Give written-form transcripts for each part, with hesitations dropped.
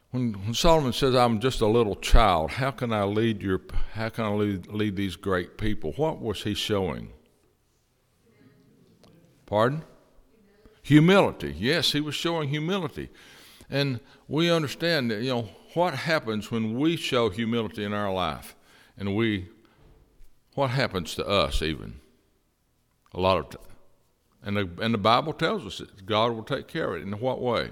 When Solomon says, "I'm just a little child, how can I lead these great people?" What was he showing? Pardon? Humility. Yes, he was showing humility. And we understand that, what happens when we show humility in our life, and what happens to us even? A lot of and the Bible tells us that God will take care of it. In what way?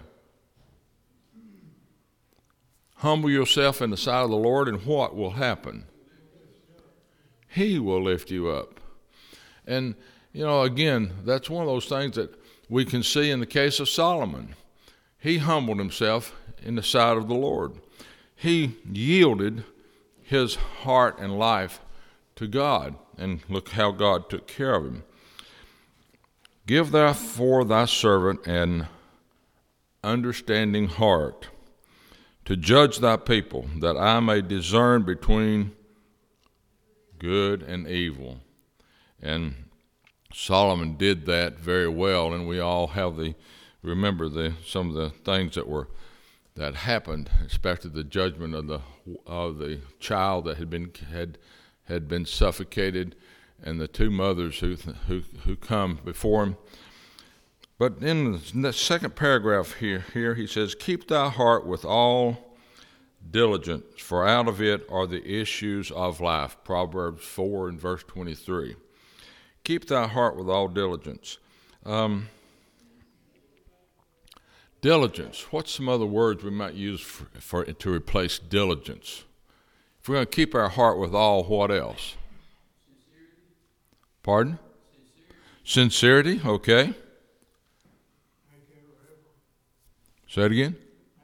Humble yourself in the sight of the Lord, and what will happen? He will lift you up. And, again, that's one of those things that we can see in the case of Solomon. He humbled himself in the sight of the Lord. He yielded his heart and life to God, and look how God took care of him. Give therefore thy servant an understanding heart, to judge thy people, that I may discern between good and evil. And Solomon did that very well, and we all remember some of the things that happened, especially the judgment of the child that had been suffocated, and the two mothers who come before him. But in the second paragraph here he says, "Keep thy heart with all diligence, for out of it are the issues of life." Proverbs 4 and verse 23. Keep thy heart with all diligence. Diligence. What's some other words we might use to replace diligence? If we're going to keep our heart with all, what else? Pardon? Sincerity. Okay. Say it again.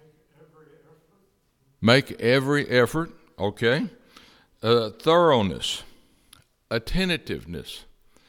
Make every effort. Okay. Thoroughness. Attentiveness.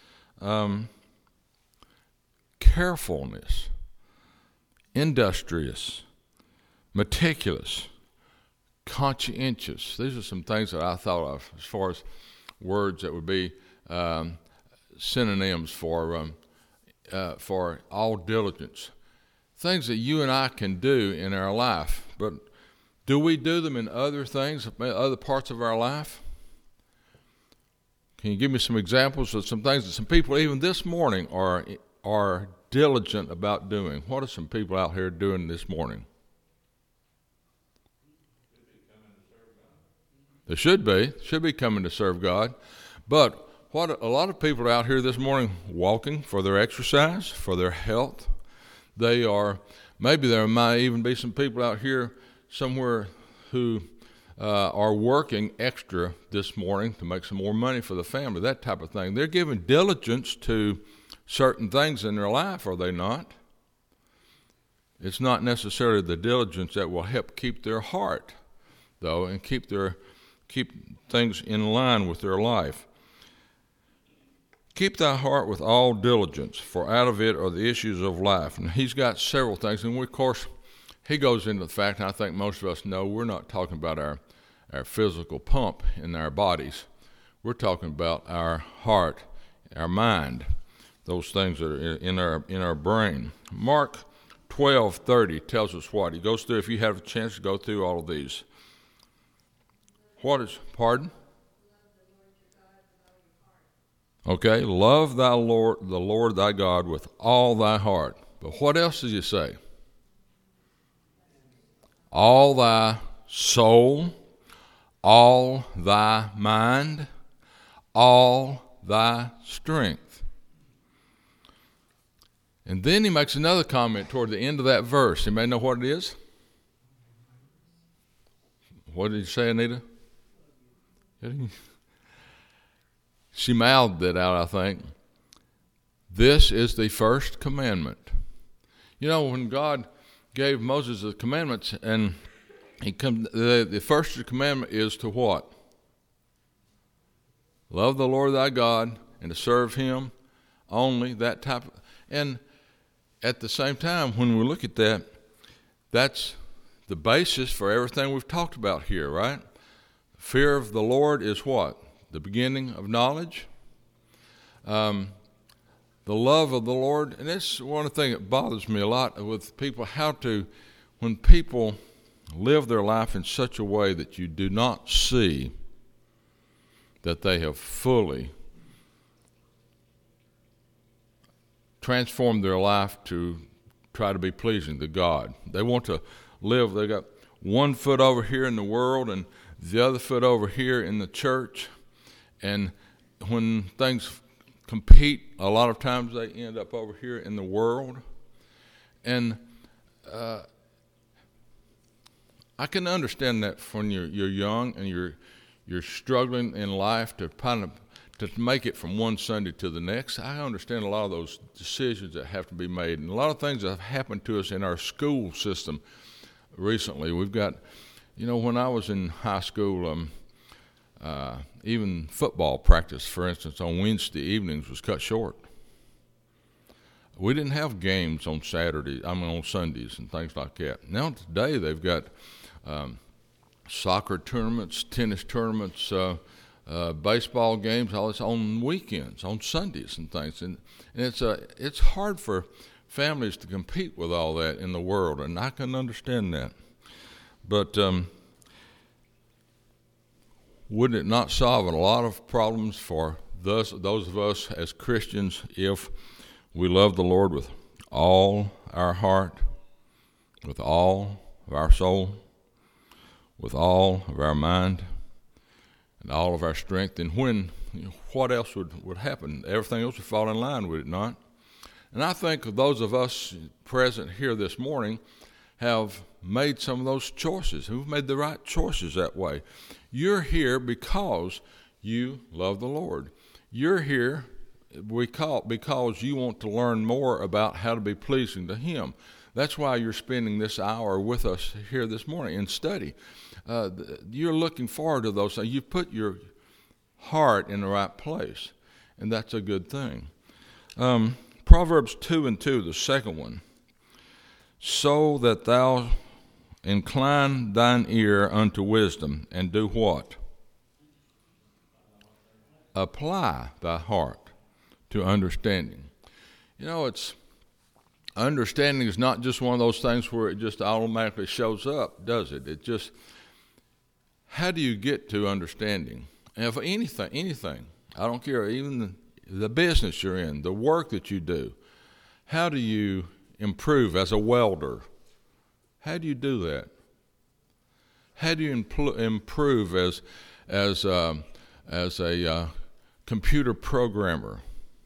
Carefulness. Industrious. Meticulous. Conscientious. These are some things that I thought of as far as words that would be synonyms for all diligence. Things that you and I can do in our life, but do we do them in other things, other parts of our life? Can you give me some examples of some things that some people even this morning are diligent about doing? What are some people out here doing this morning? They should be coming to serve God. But what a lot of people are out here this morning walking for their exercise, for their health. Maybe there might even be some people out here somewhere who are working extra this morning to make some more money for the family, that type of thing. They're giving diligence to certain things in their life, are they not? It's not necessarily the diligence that will help keep their heart, though, and keep things in line with their life. Keep thy heart with all diligence, for out of it are the issues of life. And he's got several things, and of course, he goes into the fact, and I think most of us know, we're not talking about our physical pump in our bodies. We're talking about our heart, our mind, those things that are in our brain. Mark 12:30 tells us what? He goes through, if you have a chance to go through all of these. Pardon? Okay, love the Lord thy God with all thy heart. But what else does he say? All thy soul, all thy mind, all thy strength. And then he makes another comment toward the end of that verse. You may know what it is. What did he say, Anita? She mouthed it out, I think. This is the first commandment. When God gave Moses the commandments, and the first commandment is to what? Love the Lord thy God and to serve him only, that type of, and at the same time, when we look at that, that's the basis for everything we've talked about here, right? Fear of the Lord is what? The beginning of knowledge. The love of the Lord, and this is one of the things that bothers me a lot with people, when people live their life in such a way that you do not see that they have fully transformed their life to try to be pleasing to God. They want to live, they got one foot over here in the world and the other foot over here in the church. And when things compete, a lot of times they end up over here in the world. And I can understand that when you're young and you're struggling in life to make it from one Sunday to the next. I understand a lot of those decisions that have to be made, and a lot of things that have happened to us in our school system recently. We've got, when I was in high school, even football practice, for instance, on Wednesday evenings was cut short. We didn't have games on on Sundays and things like that. Now today they've got soccer tournaments, tennis tournaments, baseball games, all this on weekends, on Sundays and things. And it's hard for families to compete with all that in the world, and I can understand that. But would it not solve a lot of problems for those of us as Christians if we love the Lord with all our heart, with all of our soul, with all of our mind, and all of our strength? And what else would happen? Everything else would fall in line, would it not? And I think those of us present here this morning have made some of those choices. Who've made the right choices that way? You're here because you love the Lord. You're here because you want to learn more about how to be pleasing to Him. That's why you're spending this hour with us here this morning in study. You're looking forward to those things. You put your heart in the right place, and that's a good thing. Proverbs 2:2, the second one. So that thou incline thine ear unto wisdom, and do what? Apply thy heart to understanding. Understanding is not just one of those things where it just automatically shows up, does it? It just, how do you get to understanding? And for anything, I don't care, even the business you're in, the work that you do, how do you improve as a welder? How do you do that? How do you improve as a computer programmer?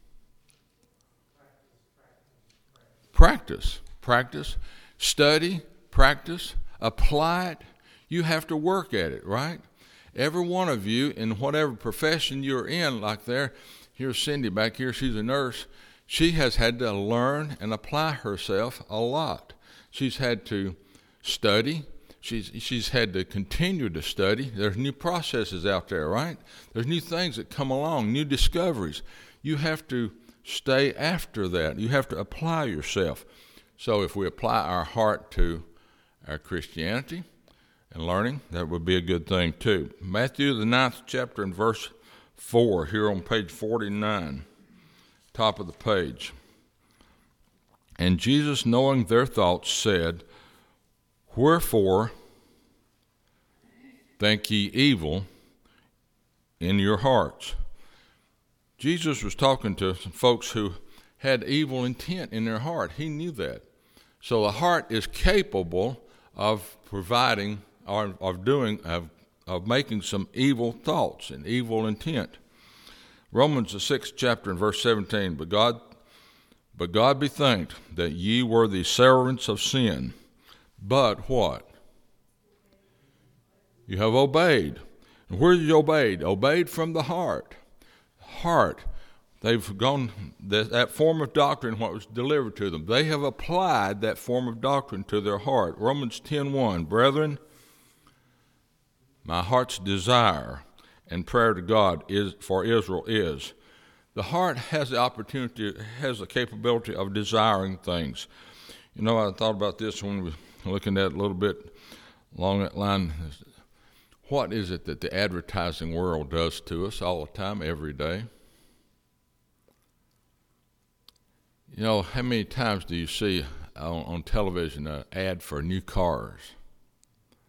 Practice, study, practice, apply it. You have to work at it, right? Every one of you, in whatever profession you're in, like here's Cindy back here, she's a nurse. She has had to learn and apply herself a lot. She's had to study. She's had to continue to study. There's new processes out there, right? There's new things that come along, new discoveries. You have to stay after that. You have to apply yourself. So if we apply our heart to our Christianity and learning, that would be a good thing too. Matthew, the 9th chapter and verse 4, here on page 49, top of the page. And Jesus, knowing their thoughts, said, Wherefore think ye evil in your hearts? Jesus was talking to some folks who had evil intent in their heart. He knew that. So the heart is capable of providing or of making some evil thoughts and evil intent. Romans the 6th chapter and verse 17, But God be thanked that ye were the servants of sin. But what? You have obeyed. And where did you obey? Obeyed from the heart. Heart. They've gone, that form of doctrine, what was delivered to them, they have applied that form of doctrine to their heart. Romans 10:1, Brethren, my heart's desire and prayer to God for Israel is. The heart has the opportunity, has the capability of desiring things. I thought about this when we were looking at it a little bit along that line. What is it that the advertising world does to us all the time, every day? How many times do you see on television an ad for new cars?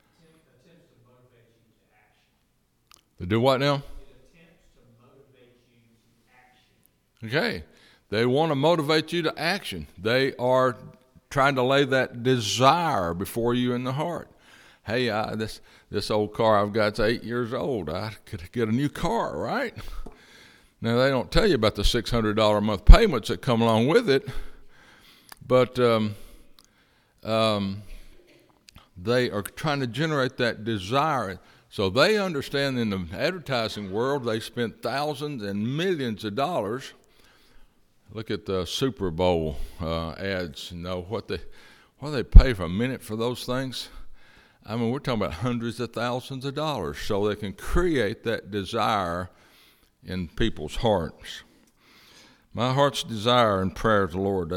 They do what now? It attempts to motivate you to action. Okay. They want to motivate you to action. They are trying to lay that desire before you in the heart. Hey, this old car I've got's 8 years old. I could get a new car, right? Now, they don't tell you about the $600 a month payments that come along with it, but they are trying to generate that desire. So they understand in the advertising world they spent thousands and millions of dollars. Look at the Super Bowl ads. You know what they pay for a minute for those things? I mean, we're talking about hundreds of thousands of dollars, so they can create that desire in people's hearts. My heart's desire and prayer to the Lord.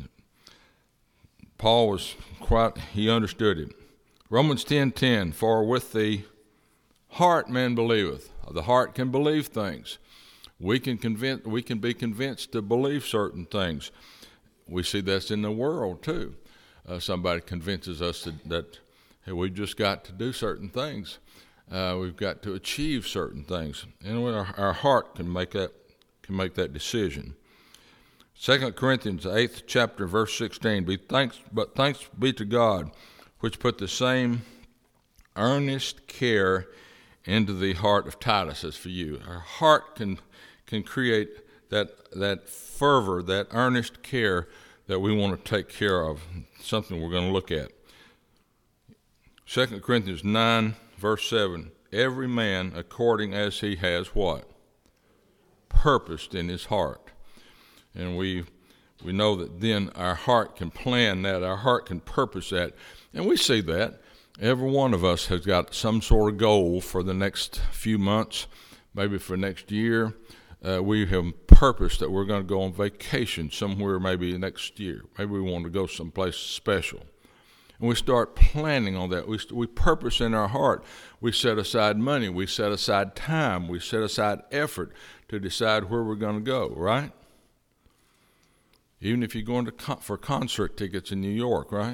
Paul was he understood it. Romans 10:10, for with the heart man believeth. The heart can believe things. We can be convinced to believe certain things. We see that's in the world too. Somebody convinces us that hey, we've just got to do certain things. We've got to achieve certain things, and our heart can make that decision. 2 Corinthians 8th chapter verse 16. But thanks be to God, which put the same earnest care into the heart of Titus as for you. Our heart can create that fervor, that earnest care that we want to take care of. Something we're going to look at. 2 Corinthians 9 verse 7. Every man according as he has what? Purposed in his heart. And we know that then our heart can plan that, our heart can purpose that. And we see that. Every one of us has got some sort of goal for the next few months, maybe for next year. We have purposed that we're going to go on vacation somewhere maybe next year. Maybe we want to go someplace special. And we start planning on that. We purpose in our heart. We set aside money. We set aside time. We set aside effort to decide where we're going to go, right? Even if you're going for concert tickets in New York, right?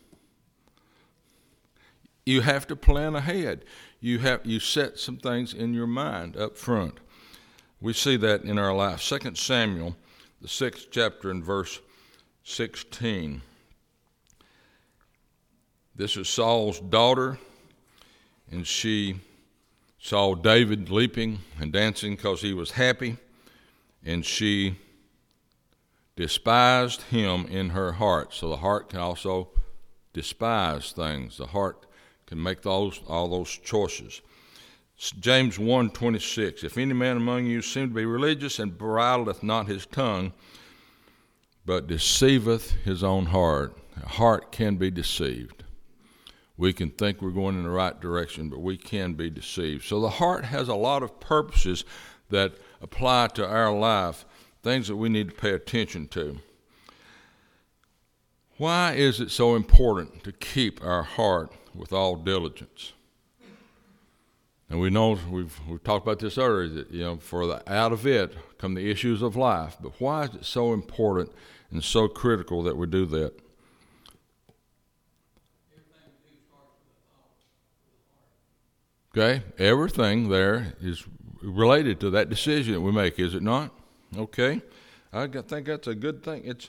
You have to plan ahead. You set some things in your mind up front. We see that in our life. 2 Samuel, the 6th chapter and verse 16. This is Saul's daughter, and she saw David leaping and dancing because he was happy, and she despised him in her heart. So the heart can also despise things. The heart can make all those choices. James 1:26, if any man among you seem to be religious and bridleth not his tongue, but deceiveth his own heart. The heart can be deceived. We can think we're going in the right direction, but we can be deceived. So the heart has a lot of purposes that apply to our life, things that we need to pay attention to. Why is it so important to keep our heart with all diligence? And we know we've talked about this earlier, that out of it come the issues of life. But why is it so important and so critical that we do that? Okay, everything there is related to that decision that we make, is it not? Okay, I think that's a good thing. It's,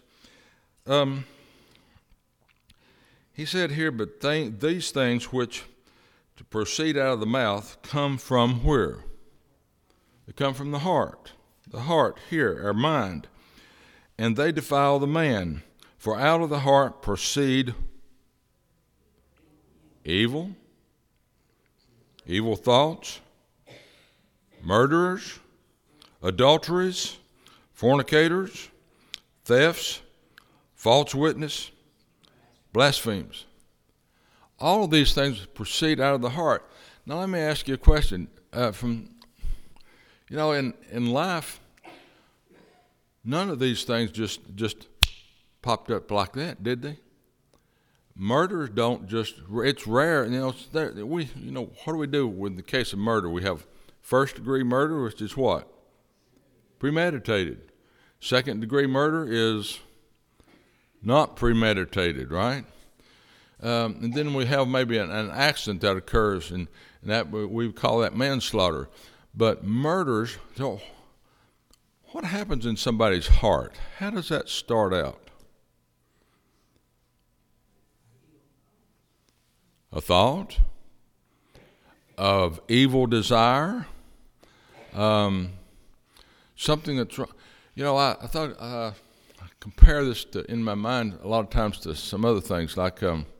he said here, but these things which to proceed out of the mouth come from where? They come from the heart. The heart here, our mind. And they defile the man. For out of the heart proceed evil thoughts, murderers, adulteries, fornicators, thefts, false witness, blasphemies. All of these things proceed out of the heart. Now let me ask you a question. In life, none of these things just popped up like that, did they? Murders don't just, it's rare, what do we do with the case of murder? We have first degree murder, which is what? Premeditated. Second degree murder is not premeditated, right? And then we have maybe an accident that occurs, and that we call that manslaughter. But murders, so what happens in somebody's heart? How does that start out? A thought of evil desire, something that's wrong. I thought I compare this in my mind a lot of times to some other things, like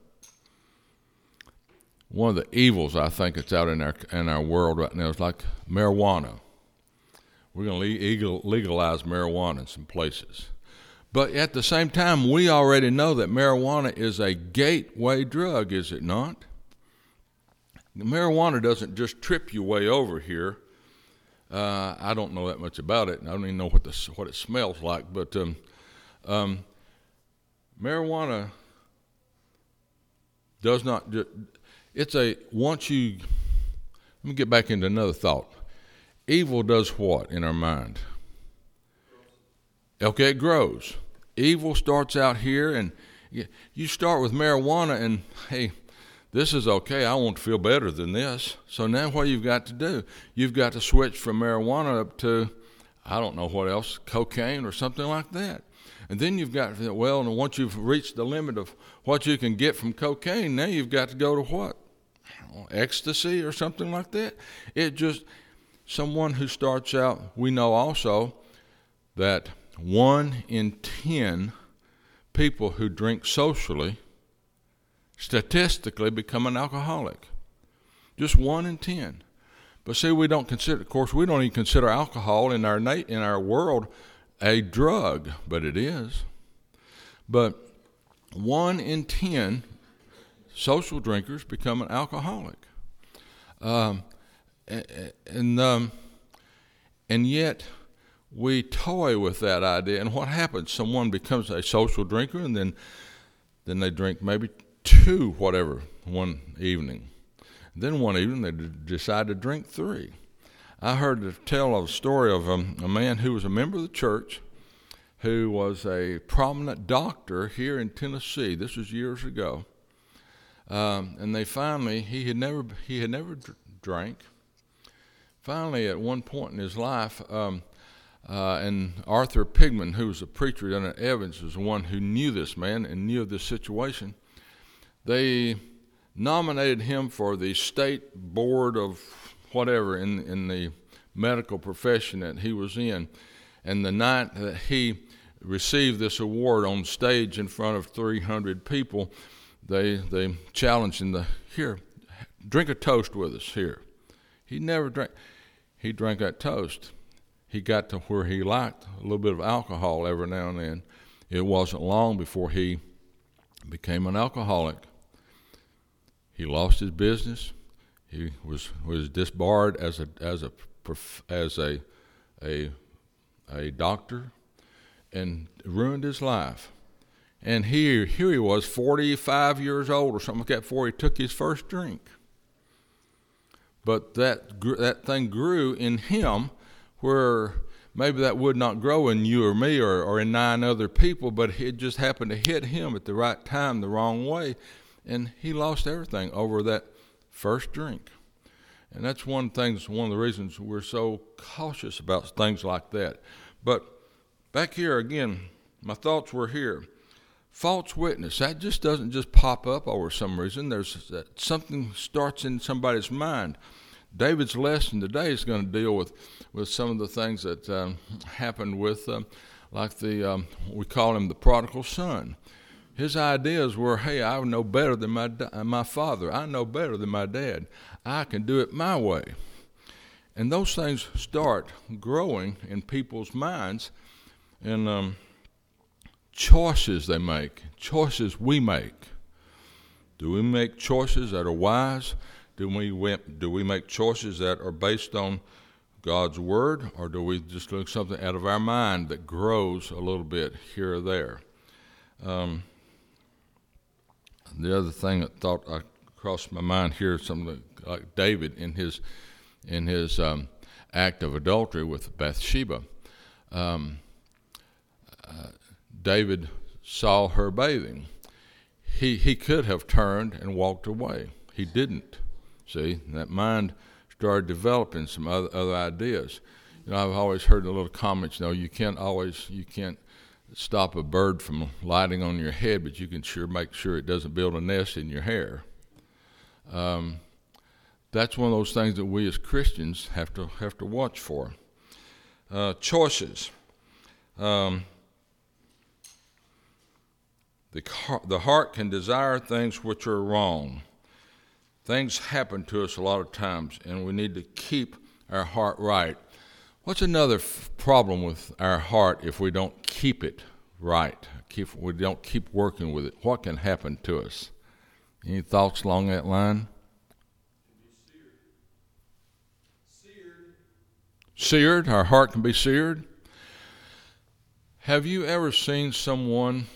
one of the evils I think that's out in our world right now is like marijuana. We're going to legalize marijuana in some places. But at the same time, we already know that marijuana is a gateway drug, is it not? Marijuana doesn't just trip you way over here. I don't know that much about it, and I don't even know what it smells like. But marijuana does not. Let me get back into another thought. Evil does what in our mind? Okay, it grows. Evil starts out here, and you start with marijuana, and hey, this is okay. I want to feel better than this. So now what you've got to do, you've got to switch from marijuana up to, I don't know what else, cocaine or something like that. And then you've got, and once you've reached the limit of what you can get from cocaine, now you've got to go to what? Ecstasy or something like that. Someone who starts out, we know also that 1 in 10 people who drink socially statistically become an alcoholic. Just 1 in 10. But see, we don't even consider alcohol in our world a drug, but it is. But 1 in 10 social drinkers become an alcoholic. And yet we toy with that idea. And what happens? Someone becomes a social drinker, and then they drink maybe 2 one evening. Then one evening they decide to drink 3. I heard tell a story of a man who was a member of the church, who was a prominent doctor here in Tennessee. This was years ago. And he had never drank. Finally, at one point in his life, and Arthur Pigman, who was a preacher down at Evans, was the one who knew this man and knew of this situation. They nominated him for the state board of whatever in the medical profession that he was in. And the night that he received this award on stage in front of 300 people, they challenged him here, drink a toast with us here. He never drank. He drank that toast. He got to where he liked a little bit of alcohol every now and then. It wasn't long before he became an alcoholic. He lost his business. He was disbarred as a doctor, and ruined his life. And here he was, 45 years old or something like that, before he took his first drink. But that thing grew in him, where maybe that would not grow in you or me or in 9 other people, but it just happened to hit him at the right time, the wrong way, and he lost everything over that first drink. And that's one of the reasons we're so cautious about things like that. But back here again, my thoughts were here. False witness, that just doesn't just pop up over some reason. Something starts in somebody's mind. David's lesson today is going to deal with some of the things that happened with, we call him the prodigal son. His ideas were, hey, I know better than my father. I know better than my dad. I can do it my way. And those things start growing in people's minds, and choices they make, choices we make. Do we make choices that are wise? Do we make choices that are based on God's word, or do we just look something out of our mind that grows a little bit here or there? The other thing that crossed my mind here, something like David in his act of adultery with Bathsheba. David saw her bathing. he could have turned and walked away. He didn't. See, that mind started developing some other ideas. You know, I've always heard the little comments. You know, you can't stop a bird from lighting on your head, but you can sure make sure it doesn't build a nest in your hair. That's one of those things that we as Christians have to watch for. Choices. The heart can desire things which are wrong. Things happen to us a lot of times, and we need to keep our heart right. What's another problem with our heart if we don't keep it right? We don't keep working with it. What can happen to us? Any thoughts along that line? Seared. Our heart can be seared. Have you ever seen someone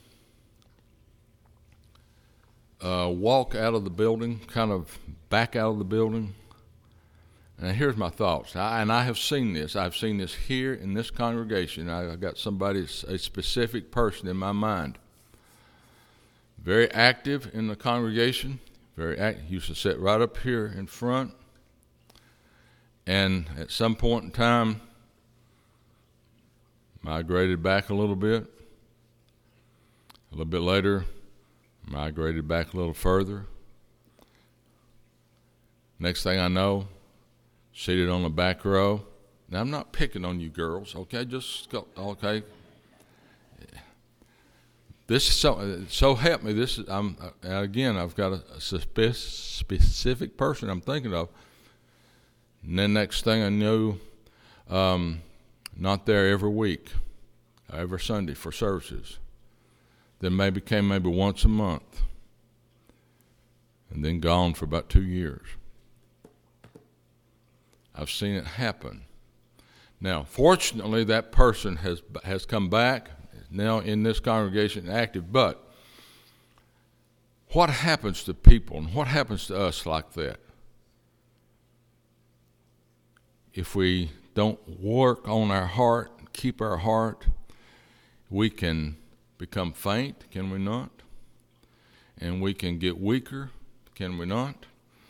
walk out of the building, kind of back out of the building? And here's my thoughts. I have seen this. I've seen this here in this congregation. I got a specific person in my mind. Very active in the congregation. Very active. Used to sit right up here in front. And at some point in time, migrated back a little bit. A little bit later, migrated back a little further. Next thing I know, seated on the back row. Now, I'm not picking on you girls, okay? Just go, okay. This is so help me. This is again. I've got a specific person I'm thinking of. And then next thing I knew, not there every week, every Sunday for services. Then came maybe once a month, and then gone for about 2 years. I've seen it happen. Now, fortunately, that person has come back, now in this congregation active, but what happens to people and what happens to us like that? If we don't work on our heart, keep our heart, we can become faint, can we not? And we can get weaker, can we not?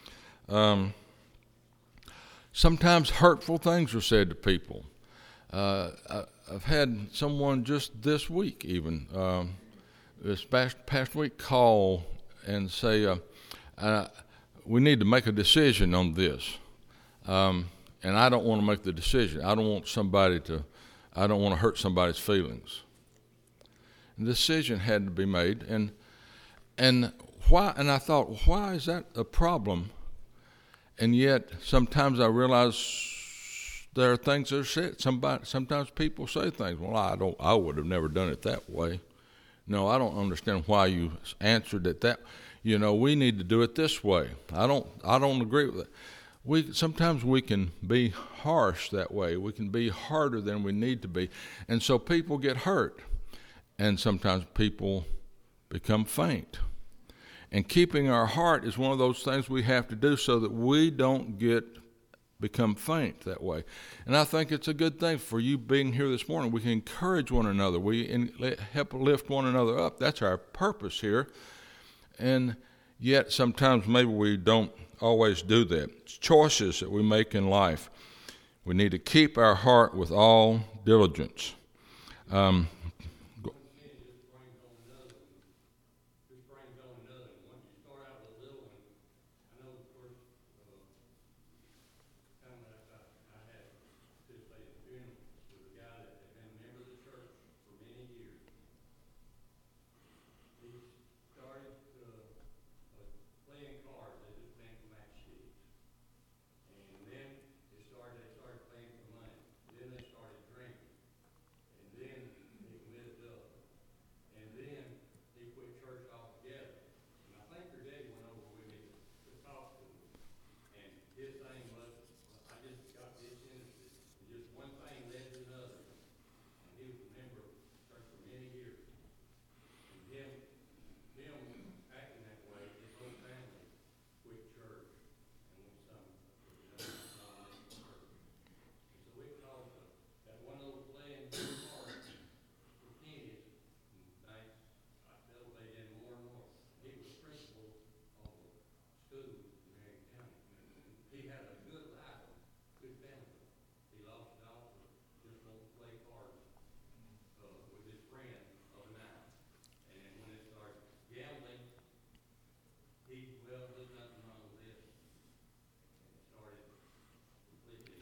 Sometimes hurtful things are said to people. I've had someone just this week even, this past week call and say, we need to make a decision on this. And I don't want to make the decision. I don't want to hurt somebody's feelings. And the decision had to be made. And why? And I thought, why is that a problem? And yet, sometimes I realize there are things that are said. Sometimes people say things. Well, I would have never done it that way. No, I don't understand why you answered it that. You know, we need to do it this way. I don't agree with it. Sometimes we can be harsh that way. We can be harder than we need to be. And so people get hurt. And sometimes people become faint. And keeping our heart is one of those things we have to do so that we don't become faint that way. And I think it's a good thing for you being here this morning. We can encourage one another. We help lift one another up. That's our purpose here. And yet sometimes maybe we don't always do that. It's choices that we make in life. We need to keep our heart with all diligence.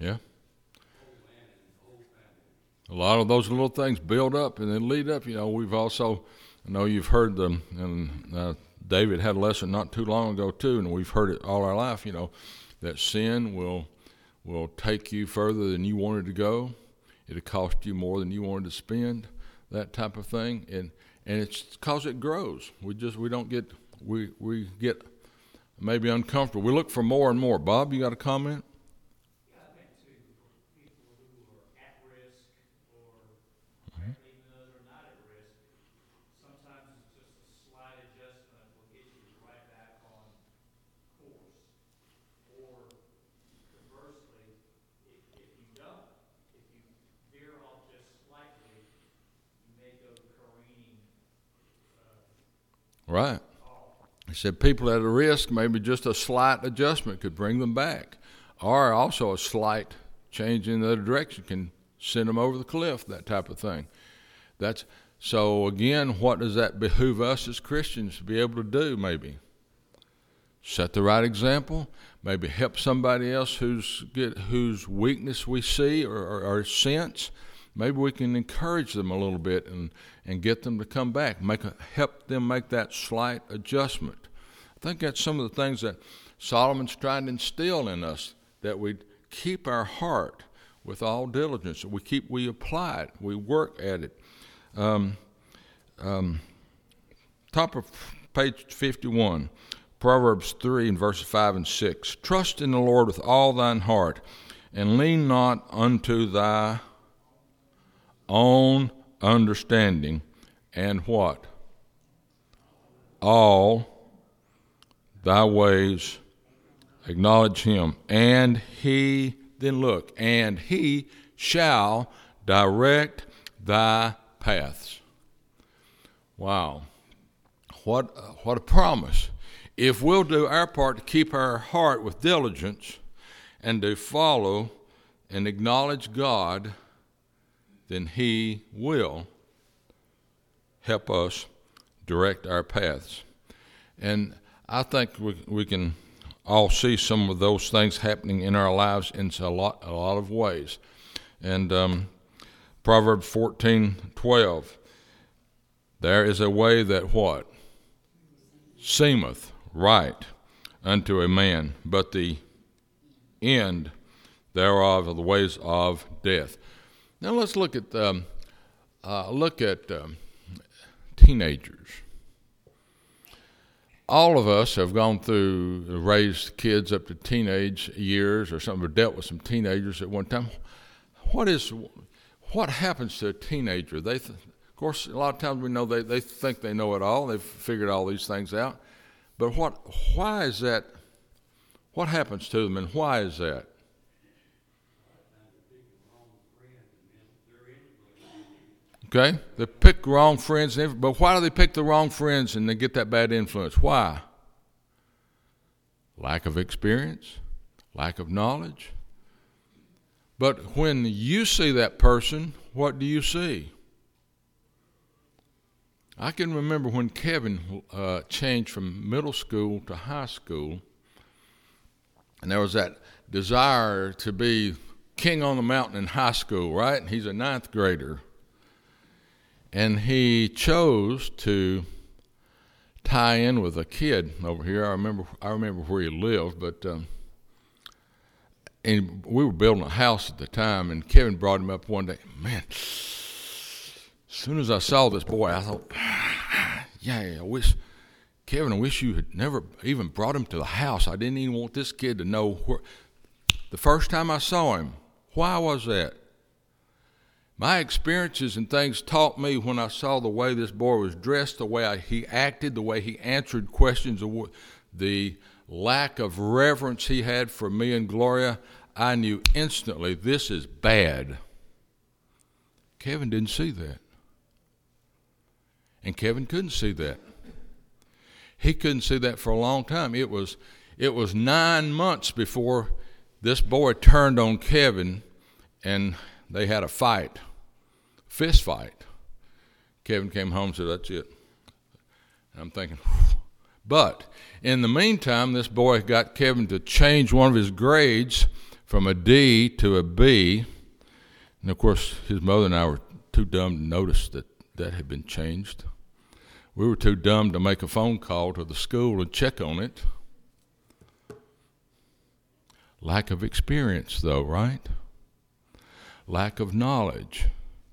Yeah. A lot of those little things build up and then lead up. We've also, I know you've heard them, and David had a lesson not too long ago too, and we've heard it all our life, that sin will take you further than you wanted to go. It'll cost you more than you wanted to spend, that type of thing. And it's because it grows. We get maybe uncomfortable. We look for more and more. Bob, you got a comment? Yeah, I think too, for people who are at risk or even those who are not at risk, sometimes it's just a slight adjustment will get you right back on course. Or conversely, if you veer off just slightly, you may go careening. Right. He said people at a risk, maybe just a slight adjustment could bring them back. Or also a slight change in the direction can send them over the cliff, that type of thing. So again, what does that behoove us as Christians to be able to do maybe? Set the right example, maybe help somebody else whose weakness we see or sense. Maybe we can encourage them a little bit and get them to come back, help them make that slight adjustment. I think that's some of the things that Solomon's trying to instill in us, that we keep our heart with all diligence. We apply it, we work at it. Top of page 51, Proverbs 3 and verses 5 and 6. Trust in the Lord with all thine heart, and lean not unto thy own understanding, and what? All thy ways acknowledge him, and he shall direct thy paths. Wow. What a promise. If we'll do our part to keep our heart with diligence and to follow and acknowledge God, then he will help us direct our paths. And I think we can all see some of those things happening in our lives in a lot of ways. And Proverbs 14:12, there is a way that what? Seemeth right unto a man, but the end thereof are the ways of death. Now let's look at teenagers. All of us have gone through, raised kids up to teenage years or something, or dealt with some teenagers at one time. What happens to a teenager? Of course, a lot of times we know they think they know it all. They've figured all these things out. But why is that? What happens to them, and why is that? Okay, they pick the wrong friends, but why do they pick the wrong friends and they get that bad influence? Why? Lack of experience, lack of knowledge. But when you see that person, what do you see? I can remember when Kevin changed from middle school to high school, and there was that desire to be king on the mountain in high school, right? He's a 9th grader. And he chose to tie in with a kid over here. I remember where he lived, but and we were building a house at the time, and Kevin brought him up one day. Man, as soon as I saw this boy, I thought, I wish you had never even brought him to the house. I didn't even want this kid to know where. The first time I saw him, why was that? My experiences and things taught me when I saw the way this boy was dressed, the way he acted, the way he answered questions, the lack of reverence he had for me and Gloria, I knew instantly this is bad. Kevin didn't see that. And Kevin couldn't see that. He couldn't see that for a long time. It was 9 months before this boy turned on Kevin and they had a fight. Fist fight. Kevin came home and said, that's it. And I'm thinking, whew. But in the meantime, this boy got Kevin to change one of his grades from a D to a B. And, of course, his mother and I were too dumb to notice that that had been changed. We were too dumb to make a phone call to the school and check on it. Lack of experience, though, right? Lack of knowledge.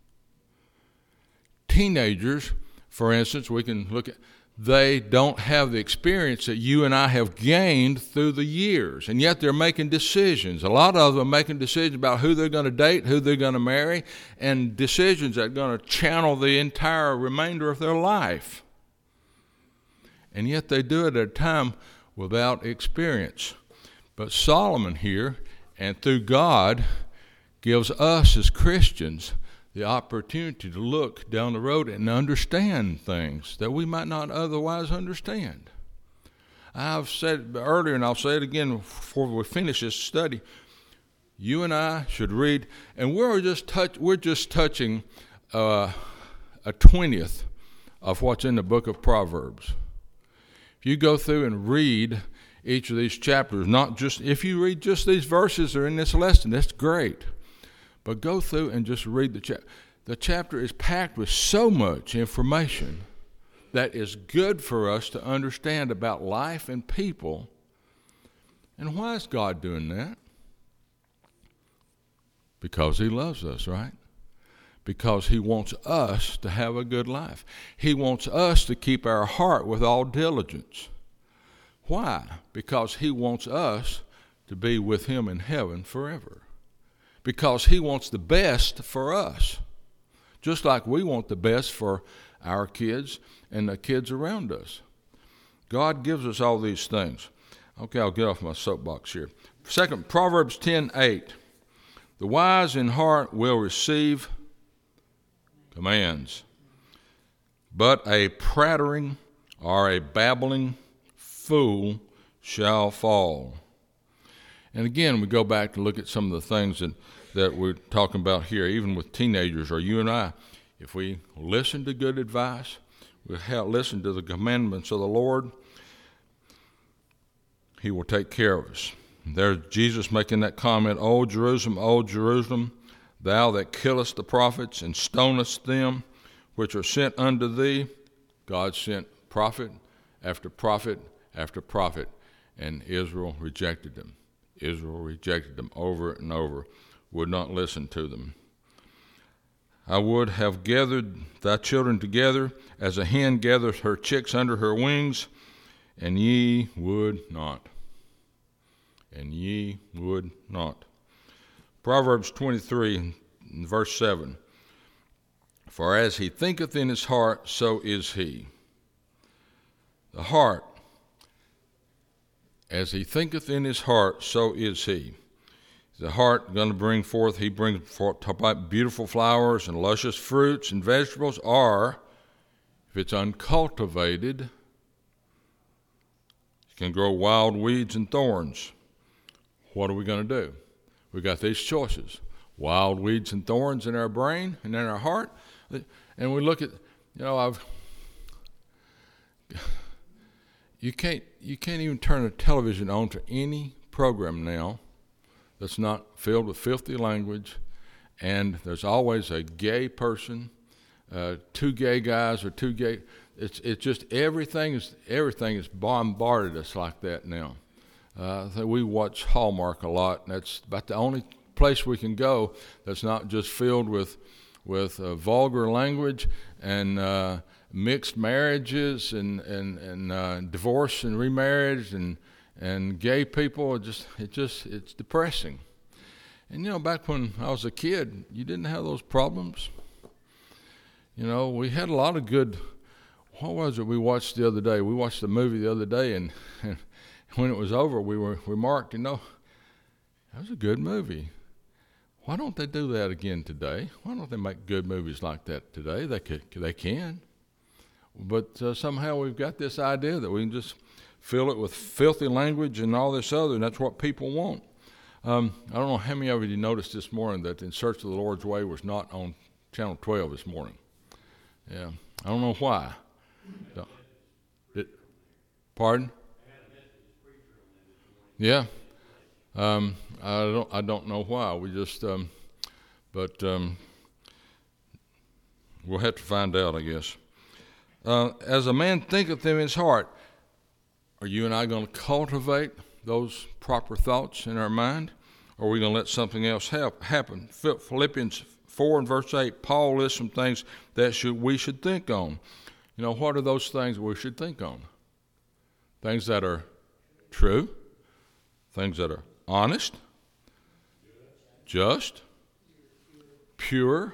Teenagers, for instance, we can look at, they don't have the experience that you and I have gained through the years, and yet they're making decisions. A lot of them are making decisions about who they're going to date, who they're going to marry, and decisions that are going to channel the entire remainder of their life. And yet they do it at a time without experience. But Solomon here, and through God, gives us as Christians the opportunity to look down the road and understand things that we might not otherwise understand. I've said it earlier, and I'll say it again before we finish this study. You and I should read, and we're just touching a 20th of what's in the book of Proverbs. If you go through and read each of these chapters, not just if you read just these verses that are in this lesson, that's great. But go through and just read the chapter. The chapter is packed with so much information that is good for us to understand about life and people. And why is God doing that? Because he loves us, right? Because he wants us to have a good life. He wants us to keep our heart with all diligence. Why? Because he wants us to be with him in heaven forever. Because he wants the best for us, just like we want the best for our kids and the kids around us. God gives us all these things. Okay, I'll get off my soapbox here. Second, Proverbs 10:8. The wise in heart will receive commands, but a prattling or a babbling fool shall fall. And again, we go back to look at some of the things that we're talking about here, even with teenagers or you and I. If we listen to good advice, we listen to the commandments of the Lord, he will take care of us. There's Jesus making that comment, O Jerusalem, thou that killest the prophets and stonest them which are sent unto thee. God sent prophet after prophet after prophet, and Israel rejected them. Israel rejected them over and over, would not listen to them. I would have gathered thy children together as a hen gathers her chicks under her wings, and ye would not. And ye would not. Proverbs 23, verse 7. For as he thinketh in his heart, so is he. The heart, as he thinketh in his heart, so is he. The heart going to bring forth, he brings forth, talk about beautiful flowers and luscious fruits and vegetables, or if it's uncultivated, it can grow wild weeds and thorns. What are we going to do? We've got these choices. Wild weeds and thorns in our brain and in our heart. And we look at, you can't even turn a television on to any program now that's not filled with filthy language, and there's always a gay person, two gay guys or two gay. It's just everything is bombarded us like that now. We watch Hallmark a lot, and that's about the only place we can go that's not just filled with vulgar language and mixed marriages and divorce and remarriage and gay people. It's depressing. And back when I was a kid, you didn't have those problems. We had a lot of good. What was it we watched the other day? We watched a movie the other day, and when it was over, we remarked, that was a good movie. Why don't they do that again today? Why don't they make good movies like that today? They can. But somehow we've got this idea that we can just fill it with filthy language and all this other, and that's what people want. I don't know how many of you noticed this morning that In Search of the Lord's Way was not on Channel 12 this morning. Yeah, I don't know why. Pardon? Yeah. I don't know why. We just, but we'll have to find out, I guess. As a man thinketh in his heart, are you and I going to cultivate those proper thoughts in our mind, or are we going to let something else happen? Philippians 4 and verse 8, Paul lists some things that we should think on. You know, what are those things we should think on? Things that are true, things that are honest, just, pure,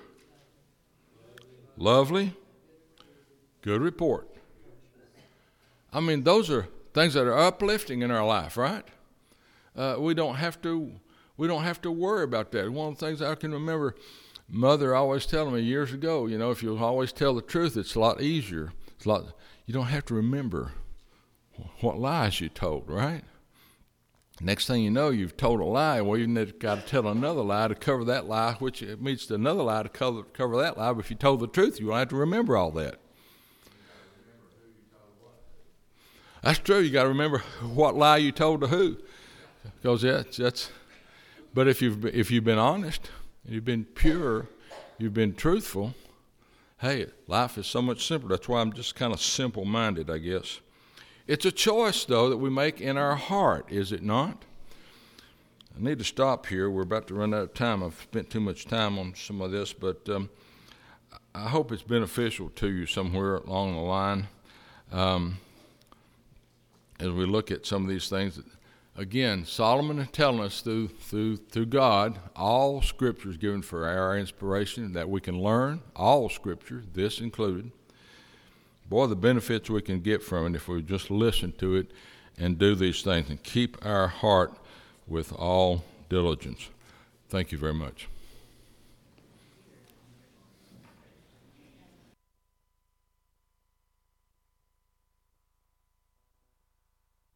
lovely, good report. I mean, those are things that are uplifting in our life, right? We don't have to worry about that. One of the things I can remember Mother always telling me years ago, you know, if you always tell the truth, it's a lot easier. You don't have to remember what lies you told, right? Next thing you know, you've told a lie. Well, you've got to tell another lie to cover that lie, which means another lie to cover that lie. But if you told the truth, you don't have to remember all that. That's true. You got to remember what lie you told to who, because that's. But if you've been honest, and you've been pure, you've been truthful, hey, life is so much simpler. That's why I'm just kind of simple-minded, I guess. It's a choice, though, that we make in our heart, is it not? I need to stop here. We're about to run out of time. I've spent too much time on some of this, but I hope it's beneficial to you somewhere along the line. As we look at some of these things, again, Solomon is telling us through God, all Scripture is given for our inspiration that we can learn, all Scripture, this included. Boy, the benefits we can get from it if we just listen to it and do these things and keep our heart with all diligence. Thank you very much.